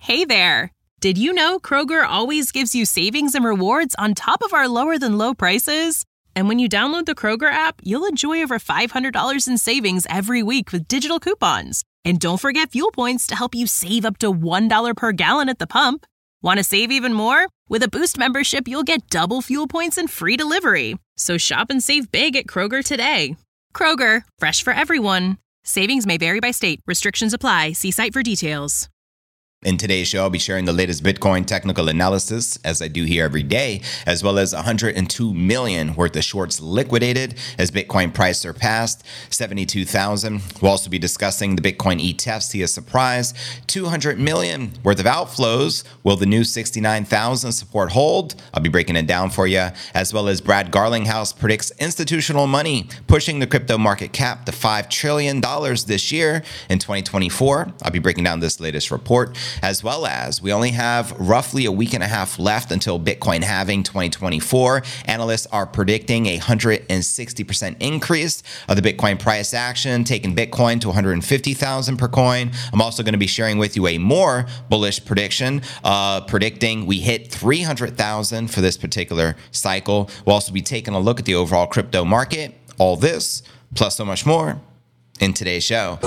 Hey there! Did you know Kroger always gives you savings and rewards on top of our lower-than-low prices? And when you download the Kroger app, you'll enjoy over $500 in savings every week with digital coupons. And don't forget fuel points to help you save up to $1 per gallon at the pump. Want to save even more? With a Boost membership, you'll get double fuel points and free delivery. So shop and save big at Kroger today. Kroger, fresh for everyone. Savings may vary by state. Restrictions apply. See site for details. In today's show, I'll be sharing the latest Bitcoin technical analysis, as I do here every day, as well as 102 million worth of shorts liquidated as Bitcoin price surpassed 72,000. We'll also be discussing the Bitcoin ETF see a surprise, 200 million worth of outflows. Will the new 69,000 support hold? I'll be breaking it down for you, as well as Brad Garlinghouse predicts institutional money pushing the crypto market cap to $5 trillion this year in 2024. I'll be breaking down this latest report, as well as we only have roughly a week and a half left until Bitcoin halving 2024. Analysts are predicting a 160% increase of the Bitcoin price action, taking Bitcoin to 150,000 per coin. I'm also going to be sharing with you a more bullish prediction, predicting we hit 300,000 for this particular cycle. We'll also be taking a look at the overall crypto market. All this, plus so much more, in today's show.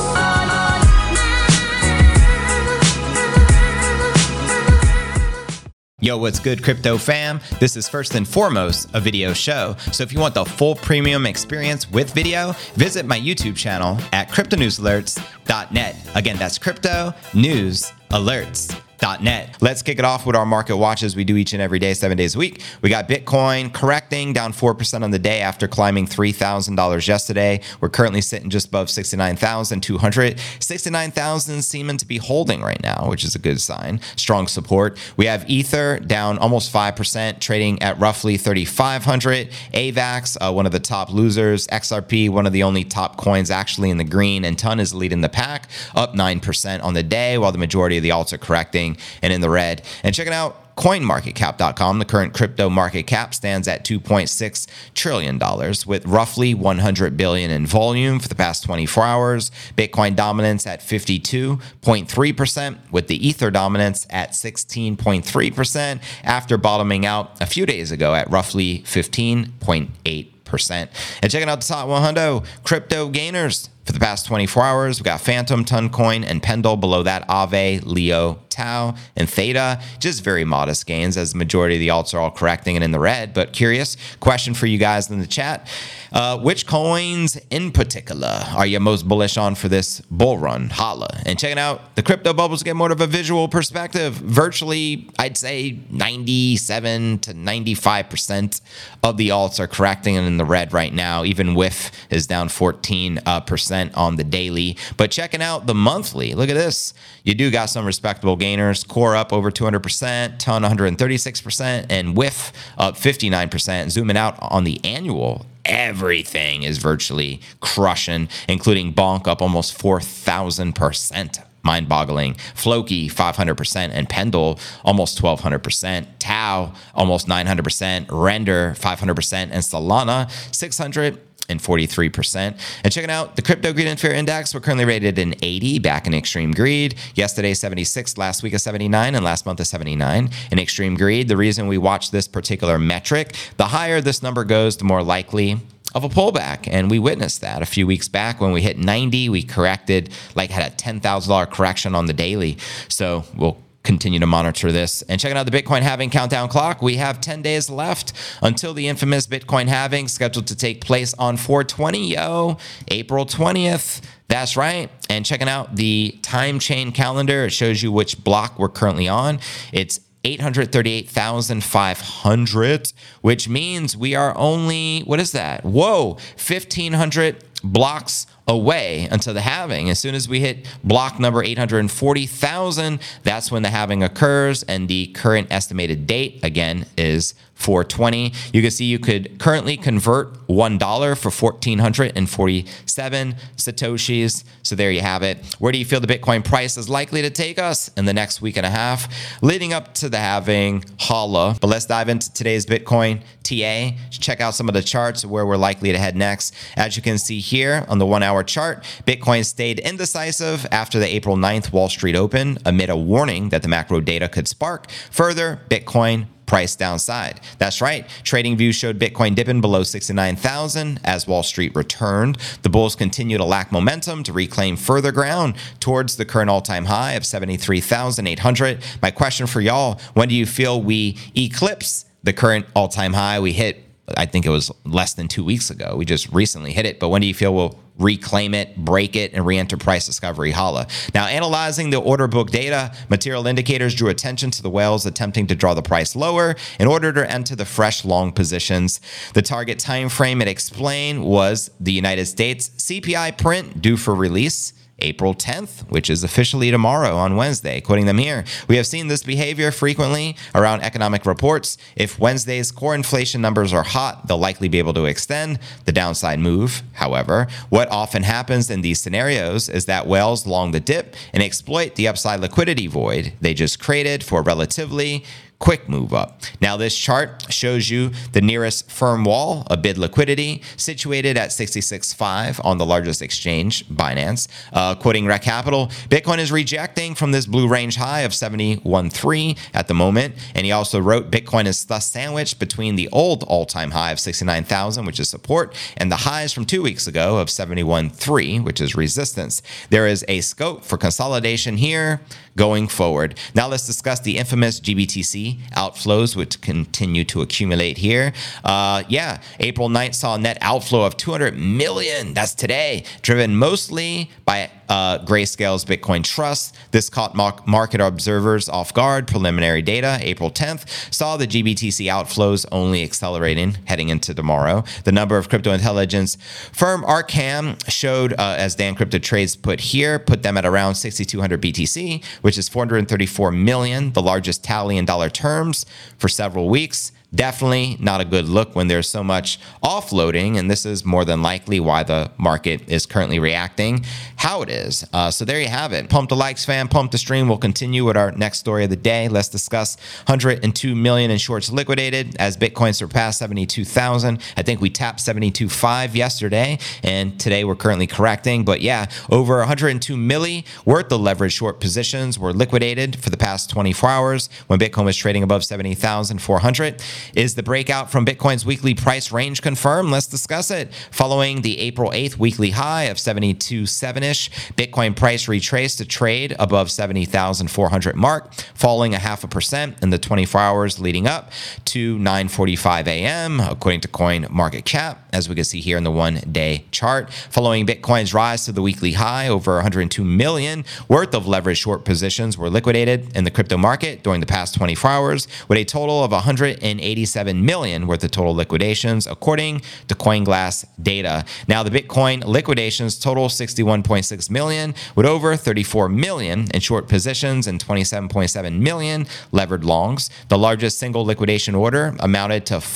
Yo, what's good, crypto fam? This is first and foremost a video show. So if you want the full premium experience with video, visit my YouTube channel at cryptonewsalerts.net. Again, that's cryptonewsalerts.net. Let's kick it off with our market watch as we do each and every day, 7 days a week. We got Bitcoin correcting down 4% on the day after climbing $3,000 yesterday. We're currently sitting just above 69,200. 69,000 seeming to be holding right now, which is a good sign. Strong support. We have Ether down almost 5%, trading at roughly 3,500. AVAX, one of the top losers. XRP, one of the only top coins actually in the green. And TON is leading the pack, up 9% on the day, while the majority of the alts are correcting and in the red. And checking out CoinMarketCap.com, the current crypto market cap stands at $2.6 trillion with roughly 100 billion in volume for the past 24 hours. Bitcoin dominance at 52.3%, with the Ether dominance at 16.3% after bottoming out a few days ago at roughly 15.8%. And checking out the top 100 crypto gainers for the past 24 hours, we got Phantom, Toncoin, and Pendle. Below that, Aave, Leo, Tau, and Theta. Just very modest gains as the majority of the alts are all correcting and in the red. But curious question for you guys in the chat. Which coins in particular are you most bullish on for this bull run? Holla. And checking out the crypto bubbles to get more of a visual perspective. Virtually, I'd say 97 to 95% of the alts are correcting and in the red right now. Even WIF is down 14% on the daily. But checking out the monthly, look at this. You do got some respectable gainers. Core up over 200%, TON 136%, and WIF up 59%. Zooming out on the annual, everything is virtually crushing, including Bonk up almost 4,000%. Mind-boggling. Floki 500%, and Pendle almost 1,200%. Tau almost 900%. Render 500%, and Solana 643%. And checking out the Crypto Greed and Fear Index, we're currently rated an 80 back in Extreme Greed. Yesterday 76, last week a 79, and last month a 79 in Extreme Greed. The reason we watch this particular metric, the higher this number goes, the more likely of a pullback. And we witnessed that a few weeks back when we hit 90, we corrected, had a $10,000 correction on the daily. So we'll continue to monitor this. And checking out the Bitcoin halving countdown clock, we have 10 days left until the infamous Bitcoin halving scheduled to take place on 4/20, April 20th. That's right. And checking out the time chain calendar, it shows you which block we're currently on. It's 838,500, which means we are only, 1,500 blocks away until the halving. As soon as we hit block number 840,000, that's when the halving occurs. And the current estimated date, again, is 420. You can see you could currently convert $1 for 1,447 Satoshis. So there you have it. Where do you feel the Bitcoin price is likely to take us in the next week and a half, leading up to the halving holla? But let's dive into today's Bitcoin TA. Check out some of the charts where we're likely to head next. As you can see here on the 1 hour chart, Bitcoin stayed indecisive after the April 9th Wall Street Open amid a warning that the macro data could spark further Bitcoin price downside. That's right. TradingView showed Bitcoin dipping below 69,000 as Wall Street returned. The bulls continue to lack momentum to reclaim further ground towards the current all-time high of 73,800. My question for y'all, when do you feel we eclipse the current all-time high we hit? I think it was less than 2 weeks ago. We just recently hit it. But when do you feel we'll reclaim it, break it, and re-enter price discovery holla? Now, analyzing the order book data, material indicators drew attention to the whales attempting to draw the price lower in order to enter the fresh long positions. The target time frame it explained was the United States CPI print due for release April 10th, which is officially tomorrow on Wednesday. Quoting them here, we have seen this behavior frequently around economic reports. If Wednesday's core inflation numbers are hot, they'll likely be able to extend the downside move. However, what often happens in these scenarios is that whales long the dip and exploit the upside liquidity void they just created for a relatively quick move up. Now, this chart shows you the nearest firm wall of bid liquidity situated at 66.5 on the largest exchange, Binance. Quoting Rec Capital, Bitcoin is rejecting from this blue range high of 71.3 at the moment. And he also wrote Bitcoin is thus sandwiched between the old all-time high of 69,000, which is support, and the highs from 2 weeks ago of 71.3, which is resistance. There is a scope for consolidation here going forward. Now let's discuss the infamous GBTC outflows, which continue to accumulate here. April 9th saw a net outflow of 200 million. That's today, driven mostly by Grayscale's Bitcoin Trust. This caught market observers off guard. Preliminary data, April 10th, saw the GBTC outflows only accelerating heading into tomorrow. The number of crypto intelligence firm Arcam showed, as Dan Crypto Trades put them at around 6,200 BTC, which is 434 million, the largest tally in dollar terms for several weeks. Definitely not a good look when there's so much offloading, and this is more than likely why the market is currently reacting how it is. So there you have it. Pump the likes, fam. Pump the stream. We'll continue with our next story of the day. Let's discuss 102 million in shorts liquidated as Bitcoin surpassed 72,000. I think we tapped 72.5 yesterday, and today we're currently correcting. But yeah, over 102 milli worth of leverage short positions were liquidated for the past 24 hours when Bitcoin was trading above 70,400. Is the breakout from Bitcoin's weekly price range confirmed? Let's discuss it. Following the April 8th weekly high of 72.7-ish, Bitcoin price retraced to trade above 70,400 mark, falling 0.5% in the 24 hours leading up to 9:45 a.m., according to CoinMarketCap, as we can see here in the one-day chart. Following Bitcoin's rise to the weekly high, over 102 million worth of leveraged short positions were liquidated in the crypto market during the past 24 hours, with a total of 187 million worth of total liquidations, according to CoinGlass data. Now, the Bitcoin liquidations total 61.6 million, with over 34 million in short positions and 27.7 million levered longs. The largest single liquidation order amounted to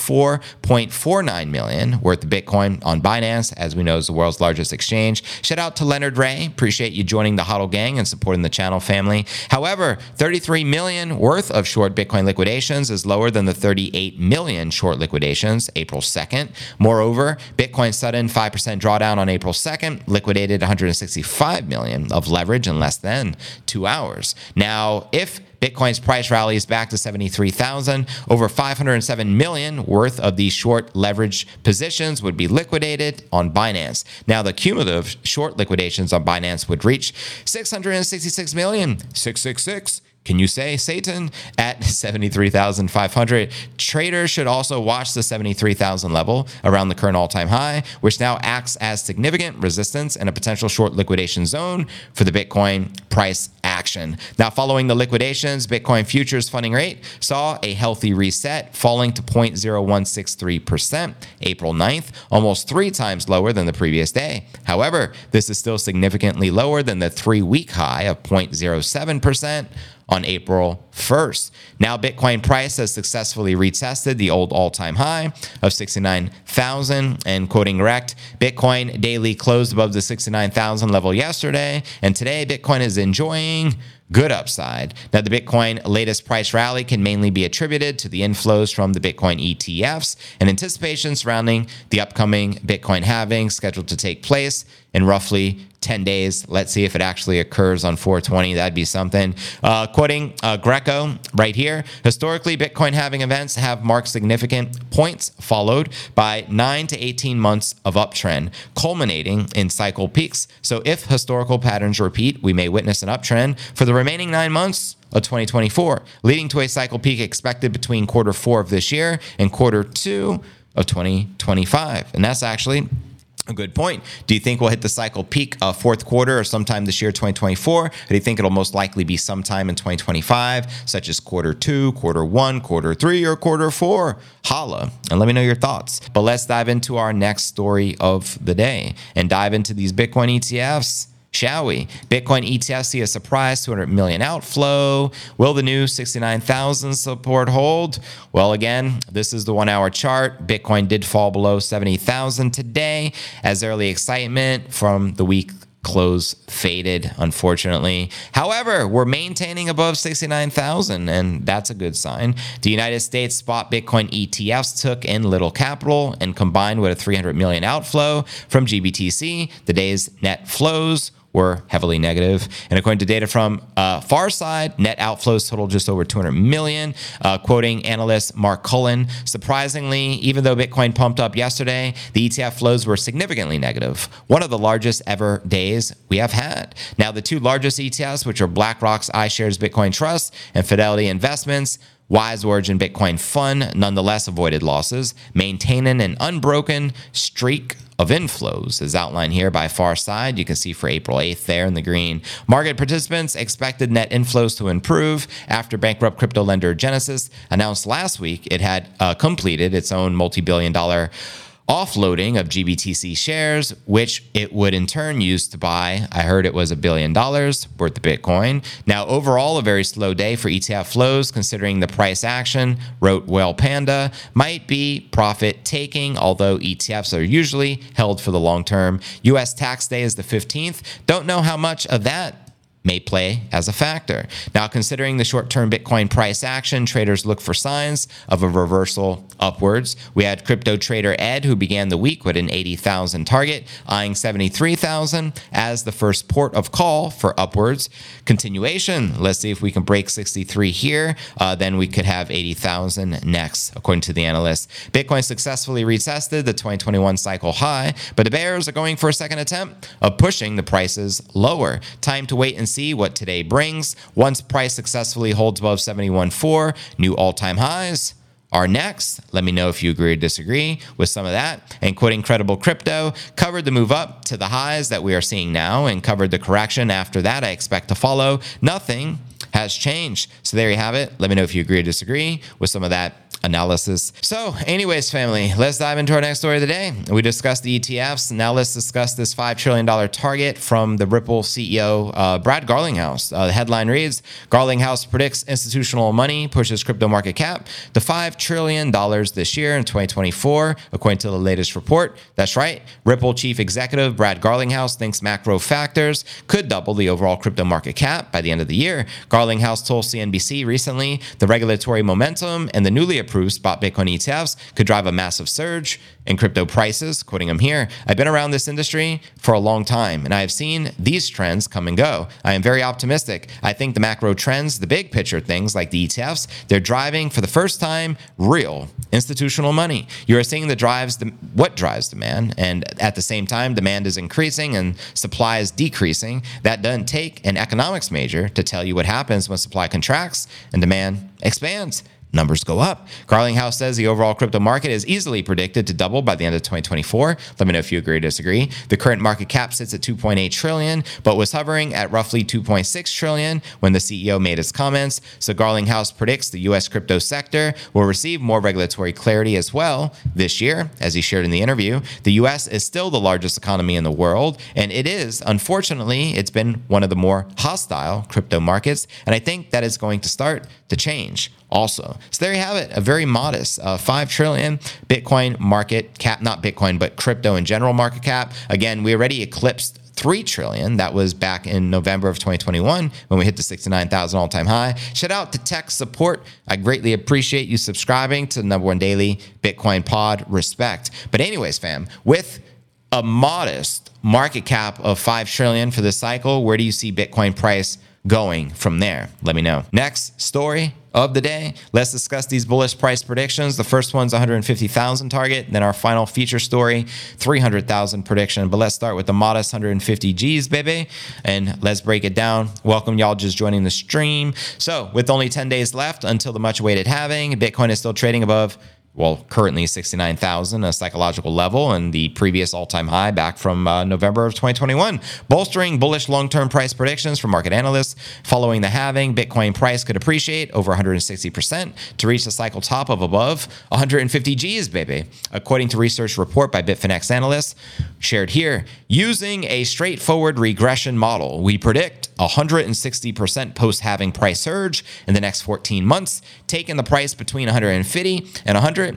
4.49 million worth of Bitcoin on Binance, as we know is the world's largest exchange. Shout out to Leonard Ray. Appreciate you joining the HODL gang and supporting the channel family. However, 33 million worth of short Bitcoin liquidations is lower than the 38 million short liquidations April 2nd. Moreover, Bitcoin's sudden 5% drawdown on April 2nd liquidated 165 million of leverage in less than 2 hours. Now, if Bitcoin's price rallies back to 73,000, over 507 million worth of these short leverage positions would be liquidated on Binance. Now, the cumulative short liquidations on Binance would reach 666 million, 666. Can you say Satan at 73,500? Traders should also watch the 73,000 level around the current all-time high, which now acts as significant resistance and a potential short liquidation zone for the Bitcoin price action. Now, following the liquidations, Bitcoin futures funding rate saw a healthy reset, falling to 0.0163% April 9th, almost 3 times lower than the previous day. However, this is still significantly lower than the 3-week high of 0.07% on April 1st. Now, Bitcoin price has successfully retested the old all-time high of 69,000. And quoting Rekt, Bitcoin daily closed above the 69,000 level yesterday, and today Bitcoin is enjoying good upside. Now, the Bitcoin latest price rally can mainly be attributed to the inflows from the Bitcoin ETFs and anticipation surrounding the upcoming Bitcoin halving scheduled to take place in roughly 10 days. Let's see if it actually occurs on 420. That'd be something. Quoting Greco right here, historically, Bitcoin halving events have marked significant points followed by 9 to 18 months of uptrend, culminating in cycle peaks. So if historical patterns repeat, we may witness an uptrend for the remaining 9 months of 2024, leading to a cycle peak expected between Q4 of this year and Q2 of 2025. And that's actually a good point. Do you think we'll hit the cycle peak fourth quarter or sometime this year, 2024? Or do you think it'll most likely be sometime in 2025, such as Q2, Q1, Q3, or Q4? Holla and let me know your thoughts. But let's dive into our next story of the day and dive into these Bitcoin ETFs. Shall we? Bitcoin ETFs see a surprise 200 million outflow. Will the new 69,000 support hold? Well, again, this is the 1 hour chart. Bitcoin did fall below 70,000 today as early excitement from the week close faded, unfortunately. However, we're maintaining above 69,000, and that's a good sign. The United States spot Bitcoin ETFs took in little capital and combined with a 300 million outflow from GBTC. The day's net flows were heavily negative. And according to data from Farside, net outflows totaled just over 200 million. Quoting analyst Mark Cullen, surprisingly, even though Bitcoin pumped up yesterday, the ETF flows were significantly negative, one of the largest ever days we have had. Now, the two largest ETFs, which are BlackRock's iShares Bitcoin Trust and Fidelity Investments, Wise Origin Bitcoin Fund, nonetheless avoided losses, maintaining an unbroken streak of inflows, as outlined here by Farside. You can see for April 8th there in the green. Market participants expected net inflows to improve after bankrupt crypto lender Genesis announced last week it had completed its own multi-billion-dollar offloading of GBTC shares, which it would in turn use to buy, I heard it was $1 billion worth of Bitcoin. Now, overall, a very slow day for ETF flows, considering the price action, wrote Whale Panda, might be profit taking, although ETFs are usually held for the long term. US tax day is the 15th. Don't know how much of that may play as a factor. Now, considering the short-term Bitcoin price action, traders look for signs of a reversal upwards. We had crypto trader Ed, who began the week with an 80,000 target, eyeing 73,000 as the first port of call for upwards continuation. Let's see if we can break 63 here. Then we could have 80,000 next, according to the analysts. Bitcoin successfully retested the 2021 cycle high, but the bears are going for a second attempt of pushing the prices lower. Time to wait and see what today brings. Once price successfully holds above 71.4, new all-time highs are next. Let me know if you agree or disagree with some of that. And quoting Credible Crypto, covered the move up to the highs that we are seeing now and covered the correction after that I expect to follow. Nothing has changed. So there you have it. Let me know if you agree or disagree with some of that analysis. So anyways, family, let's dive into our next story of the day. We discussed the ETFs. Now let's discuss this $5 trillion target from the Ripple CEO, Brad Garlinghouse. The headline reads, Garlinghouse predicts institutional money pushes crypto market cap to $5 trillion this year in 2024, according to the latest report. That's right. Ripple chief executive Brad Garlinghouse thinks macro factors could double the overall crypto market cap by the end of the year. Garlinghouse told CNBC recently the regulatory momentum and the newly approved spot Bitcoin ETFs could drive a massive surge in crypto prices. Quoting him here, I've been around this industry for a long time, and I have seen these trends come and go. I am very optimistic. I think the macro trends, the big picture things like the ETFs, they're driving for the first time real institutional money. You are seeing what drives demand, and at the same time, demand is increasing and supply is decreasing. That doesn't take an economics major to tell you what happens when supply contracts and demand expands. numbers go up. Garlinghouse says the overall crypto market is easily predicted to double by the end of 2024. Let me know if you agree or disagree. The current market cap sits at 2.8 trillion, but was hovering at roughly 2.6 trillion when the CEO made his comments. So Garlinghouse predicts the U.S. crypto sector will receive more regulatory clarity as well this year. As he shared in the interview, the U.S. is still the largest economy in the world, and it is, unfortunately, it's been one of the more hostile crypto markets, and I think that is going to start to change also. So there you have it, a very modest 5 trillion Bitcoin market cap, not Bitcoin, but crypto in general market cap. Again, we already eclipsed 3 trillion. That was back in November of 2021 when we hit the 69,000 all-time high. Shout out to tech support. I greatly appreciate you subscribing to the #1 daily Bitcoin pod. Respect. But anyways, fam, with a modest market cap of 5 trillion for this cycle, where do you see Bitcoin price going from there? Let me know. Next story of the day. Let's discuss these bullish price predictions. The first one's 150,000 target. Then our final feature story, 300,000 prediction. But let's start with the modest 150 G's, baby. And let's break it down. Welcome y'all just joining the stream. So with only 10 days left until the much awaited halving, Bitcoin is still trading above, well, currently 69,000, a psychological level, and the previous all-time high back from November of 2021, bolstering bullish long-term price predictions from market analysts. Following the halving, Bitcoin price could appreciate over 160% to reach the cycle top of above 150 G's, baby. According to research report by Bitfinex analysts shared here, using a straightforward regression model, we predict 160% post-halving price surge in the next 14 months, taking the price between $150 and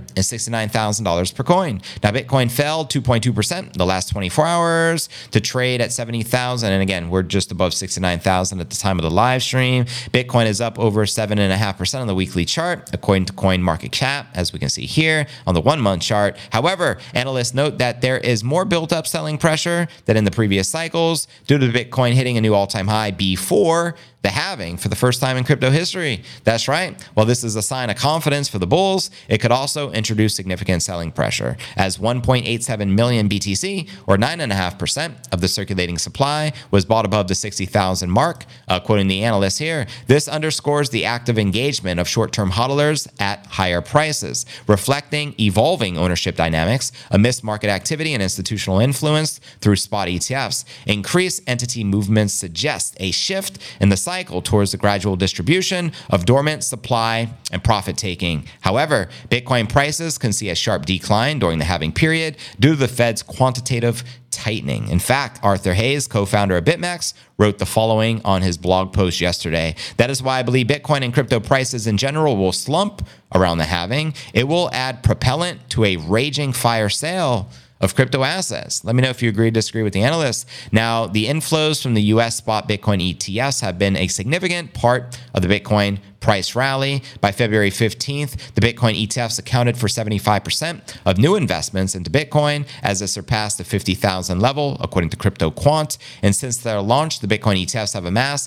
$169,000 per coin. Now, Bitcoin fell 2.2% the last 24 hours to trade at 70,000. And again, we're just above 69,000 at the time of the live stream. Bitcoin is up over 7.5% on the weekly chart, according to CoinMarketCap, as we can see here on the 1-month chart. However, analysts note that there is more built-up selling pressure than in the previous cycles due to Bitcoin hitting a new all-time high before the halving for the first time in crypto history. That's right. While this is a sign of confidence for the bulls, it could also introduce significant selling pressure, as 1.87 million BTC, or 9.5% of the circulating supply, was bought above the 60,000 mark. Quoting the analyst here, this underscores the active engagement of short-term hodlers at higher prices, reflecting evolving ownership dynamics amidst market activity and institutional influence through spot ETFs. Increased entity movements suggest a shift in the cycle towards the gradual distribution of dormant supply and profit taking. However, Bitcoin prices can see a sharp decline during the halving period due to the Fed's quantitative tightening. In fact, Arthur Hayes, co-founder of BitMEX, wrote the following on his blog post yesterday. That is why I believe Bitcoin and crypto prices in general will slump around the halving. It will add propellant to a raging fire sale of crypto assets. Let me know if you agree or disagree with the analysts. Now, the inflows from the US spot Bitcoin ETFs have been a significant part of the Bitcoin price rally. By February 15th, the Bitcoin ETFs accounted for 75% of new investments into Bitcoin as it surpassed the 50,000 level, according to Crypto Quant. And since their launch, the Bitcoin ETFs have amassed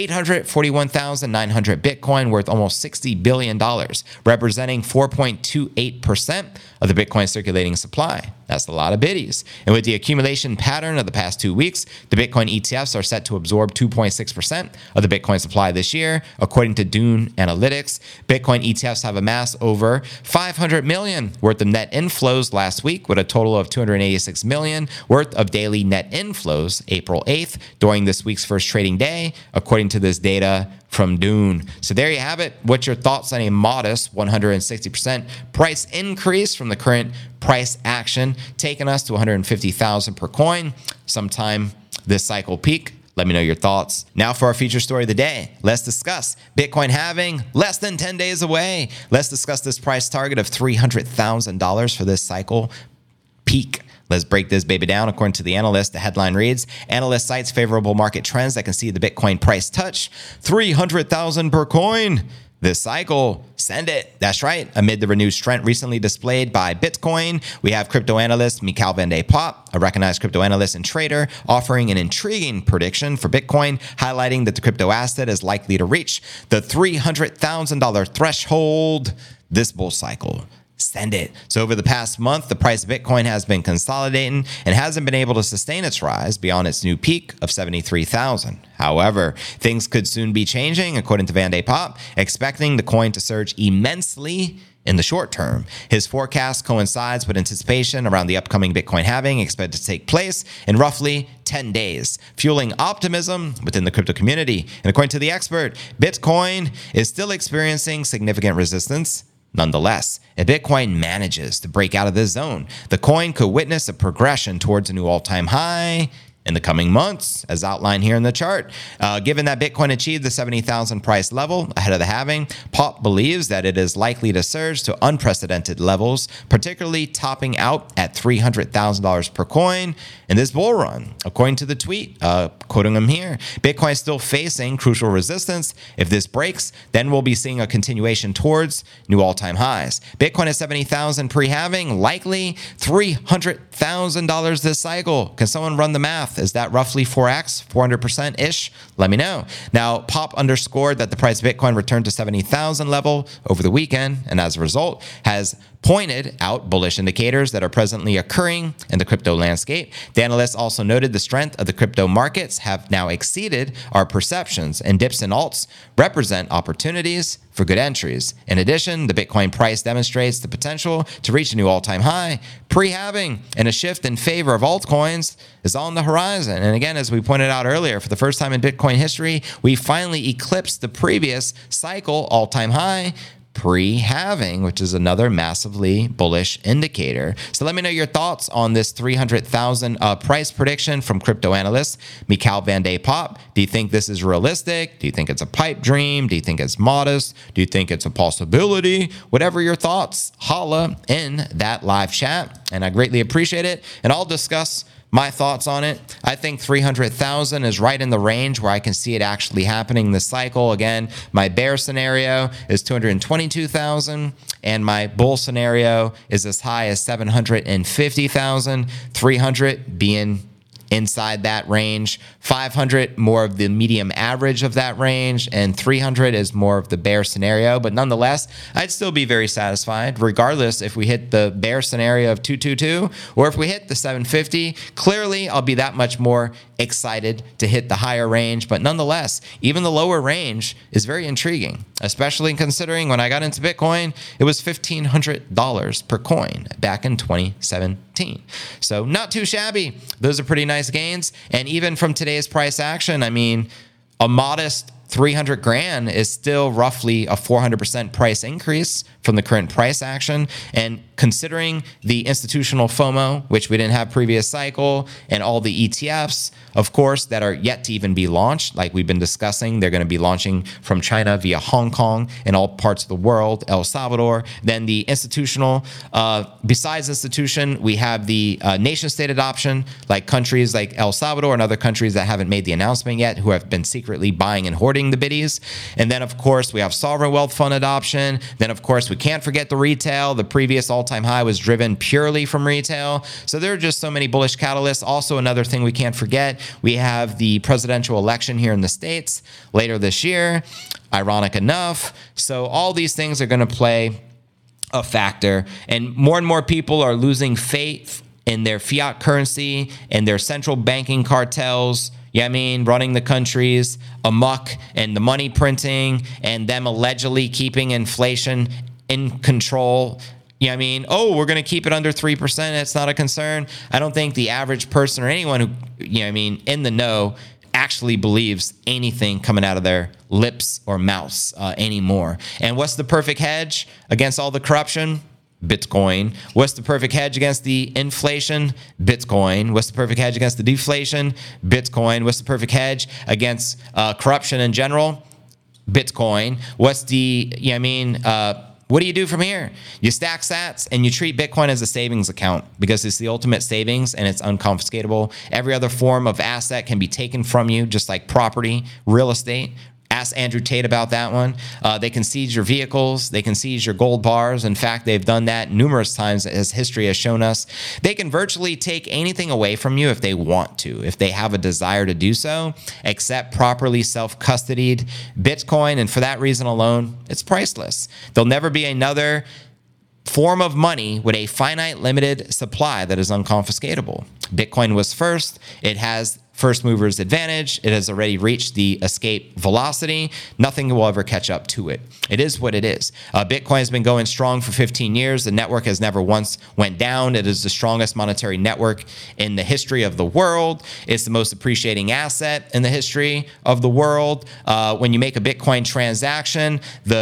841,900 Bitcoin, worth almost $60 billion, representing 4.28% of the Bitcoin circulating supply. That's a lot of biddies. And with the accumulation pattern of the past 2 weeks, the Bitcoin ETFs are set to absorb 2.6% of the Bitcoin supply this year, according to Dune Analytics. Bitcoin ETFs have amassed over 500 million worth of net inflows last week, with a total of 286 million worth of daily net inflows April 8th during this week's first trading day, according to this data from Dune. So there you have it. What's your thoughts on a modest 160% price increase from the current price action, taking us to 150,000 per coin sometime this cycle peak? Let me know your thoughts. Now for our feature story of the day. Let's discuss Bitcoin halving less than 10 days away. Let's discuss this price target of $300,000 for this cycle peak. Let's break this baby down. According to the analyst, the headline reads, analyst cites favorable market trends that can see the Bitcoin price touch 300,000 per coin this cycle. Send it. That's right. Amid the renewed strength recently displayed by Bitcoin, we have crypto analyst Michael van de Poppe, a recognized crypto analyst and trader, offering an intriguing prediction for Bitcoin, highlighting that the crypto asset is likely to reach the $300,000 threshold this bull cycle. send it. So over the past month, the price of Bitcoin has been consolidating and hasn't been able to sustain its rise beyond its new peak of 73,000. However, things could soon be changing, according to Van Pop, expecting the coin to surge immensely in the short term. His forecast coincides with anticipation around the upcoming Bitcoin halving expected to take place in roughly 10 days, fueling optimism within the crypto community. And according to the expert, Bitcoin is still experiencing significant resistance. Nonetheless, if Bitcoin manages to break out of this zone, the coin could witness a progression towards a new all-time high in the coming months, as outlined here in the chart. Given that Bitcoin achieved the 70,000 price level ahead of the halving, Pop believes that it is likely to surge to unprecedented levels, particularly topping out at $300,000 per coin in this bull run. According to the tweet, quoting him here, Bitcoin is still facing crucial resistance. If this breaks, then we'll be seeing a continuation towards new all-time highs. Bitcoin at 70,000 pre-halving, likely $300,000 this cycle. Can someone run the math? Is that roughly 4x, 400%-ish? Let me know. Now, Pop underscored that the price of Bitcoin returned to 70,000 level over the weekend, and as a result, has pointed out bullish indicators that are presently occurring in the crypto landscape. The analyst also noted the strength of the crypto markets have now exceeded our perceptions, and dips in alts represent opportunities for good entries. In addition, the Bitcoin price demonstrates the potential to reach a new all-time high pre-halving, and a shift in favor of altcoins is on the horizon. And again, as we pointed out earlier, for the first time in Bitcoin history, we finally eclipsed the previous cycle all-time high pre-halving, which is another massively bullish indicator. So let me know your thoughts on this 300,000 price prediction from crypto analyst Mikhail Van Pop. Do you think this is realistic? Do you think it's a pipe dream? Do you think it's modest? Do you think it's a possibility? Whatever your thoughts, holla in that live chat, and I greatly appreciate it. And I'll discuss my thoughts on it. I think 300,000 is right in the range where I can see it actually happening this cycle. Again, my bear scenario is 222,000, and my bull scenario is as high as 750,000, 300 being inside that range, 500 more of the medium average of that range, and 300 is more of the bear scenario. But nonetheless, I'd still be very satisfied regardless if we hit the bear scenario of 222 or if we hit the 750. Clearly, I'll be that much more excited to hit the higher range. But nonetheless, even the lower range is very intriguing, especially considering when I got into Bitcoin, it was $1,500 per coin back in 2017. So not too shabby. Those are pretty nice gains. And even from today's price action, I mean, a modest 300 grand is still roughly a 400% price increase from the current price action. And considering the institutional FOMO, which we didn't have previous cycle, and all the ETFs, of course, that are yet to even be launched, like we've been discussing, they're going to be launching from China via Hong Kong and all parts of the world, El Salvador. Then the institutional, besides institution, we have the nation state adoption, like countries like El Salvador and other countries that haven't made the announcement yet, who have been secretly buying and hoarding the biddies. And then, of course, we have sovereign wealth fund adoption. Then, of course, we can't forget the retail. The previous all-time high was driven purely from retail. So there are just so many bullish catalysts. Also, another thing we can't forget, we have the presidential election here in the States later this year, ironic enough. So all these things are going to play a factor. And more people are losing faith in their fiat currency and their central banking cartels. Yeah, I mean, running the countries amok, and the money printing, and them allegedly keeping inflation in control. Yeah, I mean, we're going to keep it under 3%. It's not a concern. I don't think the average person or anyone who, in the know actually believes anything coming out of their lips or mouths anymore. And what's the perfect hedge against all the corruption? Bitcoin. What's the perfect hedge against the inflation? Bitcoin. What's the perfect hedge against the deflation? Bitcoin. What's the perfect hedge against corruption in general? Bitcoin. What's the, what do you do from here? You stack sats and you treat Bitcoin as a savings account because it's the ultimate savings and it's unconfiscatable. Every other form of asset can be taken from you, just like property, real estate. Ask Andrew Tate about that one. They can seize your vehicles. They can seize your gold bars. In fact, they've done that numerous times, as history has shown us. They can virtually take anything away from you if they want to, if they have a desire to do so, except properly self-custodied Bitcoin. And for that reason alone, it's priceless. There'll never be another form of money with a finite limited supply that is unconfiscatable. Bitcoin was first. It has first mover's advantage. It has already reached the escape velocity. Nothing will ever catch up to it. It is what it is. Bitcoin has been going strong for 15 years. The network has never once went down. It is the strongest monetary network in the history of the world. It's the most appreciating asset in the history of the world. When you make a Bitcoin transaction,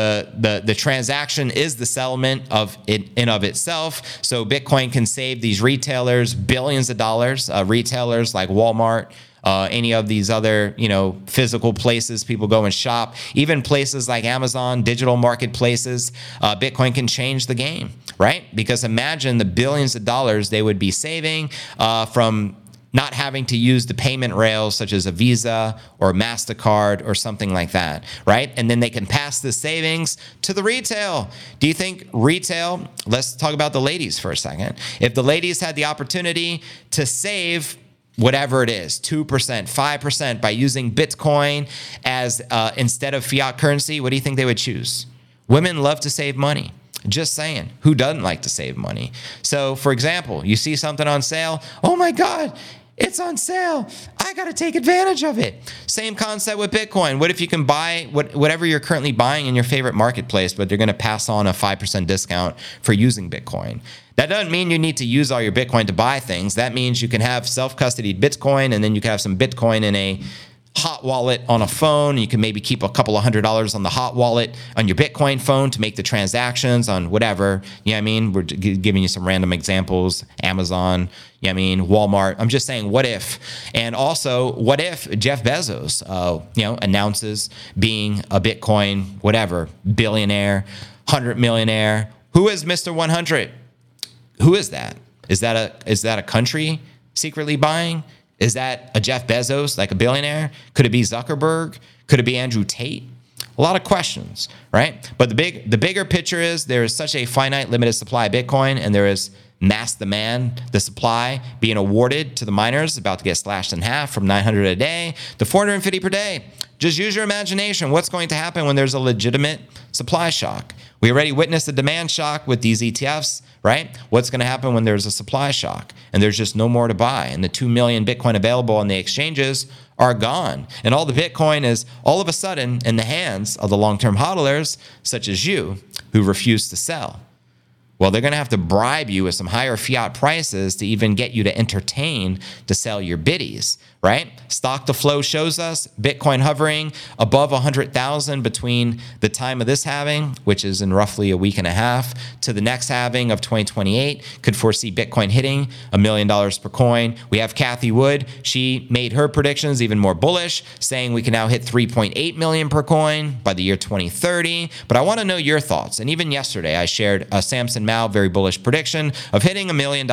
the transaction is the settlement of it in of itself. So Bitcoin can save these retailers billions of dollars. Retailers like Walmart, any of these other, physical places people go and shop, even places like Amazon, digital marketplaces, Bitcoin can change the game, right? Because imagine the billions of dollars they would be saving from not having to use the payment rails such as a Visa or MasterCard or something like that, right? And then they can pass the savings to the retail. Do you think retail, let's talk about the ladies for a second. If the ladies had the opportunity to save whatever it is, 2%, 5% by using Bitcoin as instead of fiat currency, what do you think they would choose? Women love to save money. Just saying. Who doesn't like to save money? So, for example, you see something on sale. Oh my God, it's on sale. I got to take advantage of it. Same concept with Bitcoin. What if you can buy whatever you're currently buying in your favorite marketplace, but they're going to pass on a 5% discount for using Bitcoin? That doesn't mean you need to use all your Bitcoin to buy things. That means you can have self-custodied Bitcoin, and then you can have some Bitcoin in a hot wallet on a phone. You can maybe keep a couple of $100 on the hot wallet on your Bitcoin phone to make the transactions on whatever. You know what I mean? We're giving you some random examples. Amazon, you know what I mean? Walmart. I'm just saying, what if? And also, what if Jeff Bezos, announces being a Bitcoin, whatever, billionaire, 100 millionaire? Who is Mr. 100? Who is that? Is that a country secretly buying? Is that a Jeff Bezos, like a billionaire? Could it be Zuckerberg? Could it be Andrew Tate? A lot of questions, right? But the bigger picture is there is such a finite limited supply of Bitcoin, and there is mass demand, the supply being awarded to the miners, about to get slashed in half from 900 a day to 450 per day. Just use your imagination. What's going to happen when there's a legitimate supply shock? We already witnessed a demand shock with these ETFs, right? What's going to happen when there's a supply shock and there's just no more to buy and the 2 million Bitcoin available on the exchanges are gone? And all the Bitcoin is all of a sudden in the hands of the long-term hodlers, such as you, who refuse to sell. Well, they're going to have to bribe you with some higher fiat prices to even get you to entertain to sell your biddies, right? Stock to flow shows us Bitcoin hovering above 100,000 between the time of this halving, which is in roughly a week and a half, to the next halving of 2028. Could foresee Bitcoin hitting $1 million per coin. We have Cathie Wood. She made her predictions even more bullish, saying we can now hit 3.8 million per coin by the year 2030. But I want to know your thoughts. And even yesterday, I shared a Samson Mao very bullish prediction of hitting $1 million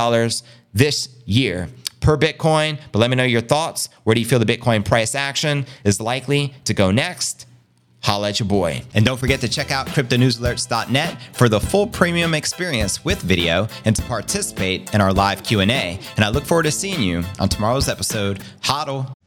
this year per Bitcoin. But let me know your thoughts. Where do you feel the Bitcoin price action is likely to go next? Holla at your boy. And don't forget to check out cryptonewsalerts.net for the full premium experience with video and to participate in our live Q&A. And I look forward to seeing you on tomorrow's episode. Hodl.